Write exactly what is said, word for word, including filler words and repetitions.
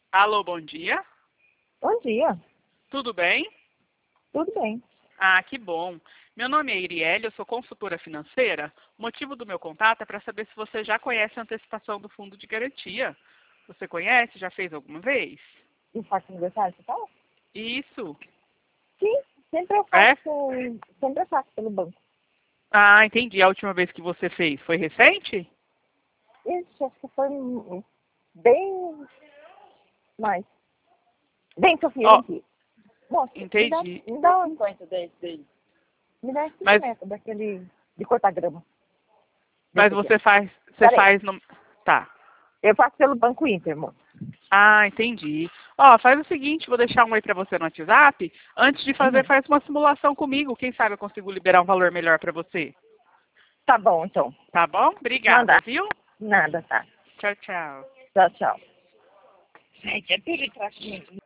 Alô, bom dia. Bom dia, Tudo bem? tudo bem. Ah, que bom. Meu nome é Iriele, eu sou consultora financeira. O motivo do meu contato é para saber se você já conhece a antecipação do fundo de garantia. Você conhece? Já fez alguma vez? E faz aniversário, você fala? Isso. Sim, sempre eu É? faço, sempre eu faço pelo banco. Ah, entendi. A última vez que você fez foi recente? Isso, acho que foi hum, bem mais. Bem, Sofia, Ó, vem aqui. Moça, me dá, entendi. me dá um cinquenta desse dele. Me dá esse Mas, boneco daquele de cortar grama. mas Desse aqui, ó. você faz, você Pera aí, faz no... Tá. eu faço pelo Banco Inter, moça. Ah, entendi. Ó, faz o seguinte, vou deixar um aí para você no WhatsApp. Antes de fazer, Uhum. faz uma simulação comigo. Quem sabe eu consigo liberar um valor melhor para você. Tá bom, então. Tá bom? Obrigada, Mandar. viu? Nada, tá. Tchau, tchau. Tchau, tchau. Gente, é perigo pra